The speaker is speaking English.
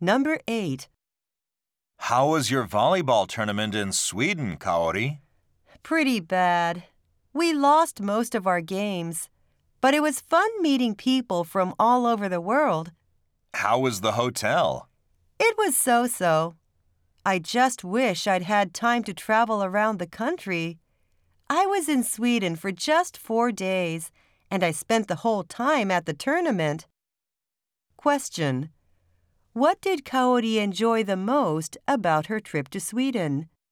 Number 8. How was your volleyball tournament in Sweden, Kaori? Pretty bad. We lost most of our games, but it was fun meeting people from all over the world. How was the hotel? It was so-so. I just wish I'd had time to travel around the country. I was in Sweden for just 4 days, and I spent the whole time at the tournament. Question: what did Kaori enjoy the most about her trip to Sweden?